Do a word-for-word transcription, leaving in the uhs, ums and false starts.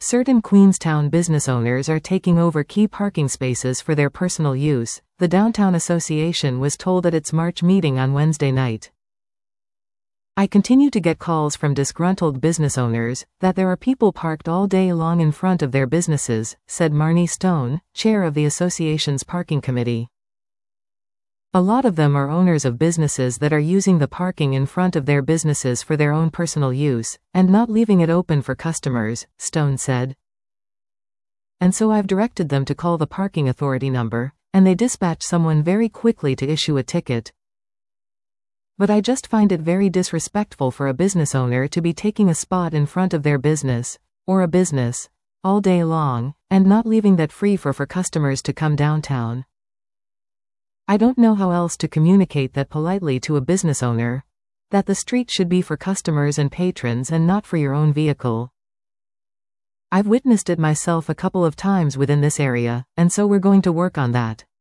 Certain Queenstown business owners are taking over key parking spaces for their personal use, the Downtown Association was told at its March meeting on Wednesday night. I continue to get calls from disgruntled business owners that there are people parked all day long in front of their businesses, said Marnie Stone, chair of the association's parking committee. A lot of them are owners of businesses that are using the parking in front of their businesses for their own personal use, and not leaving it open for customers, Stone said. And so I've directed them to call the parking authority number, and they dispatch someone very quickly to issue a ticket. But I just find it very disrespectful for a business owner to be taking a spot in front of their business, or a business, all day long, and not leaving that free for for customers to come downtown. I don't know how else to communicate that politely to a business owner, that the street should be for customers and patrons and not for your own vehicle. I've witnessed it myself a couple of times within this area, and so we're going to work on that.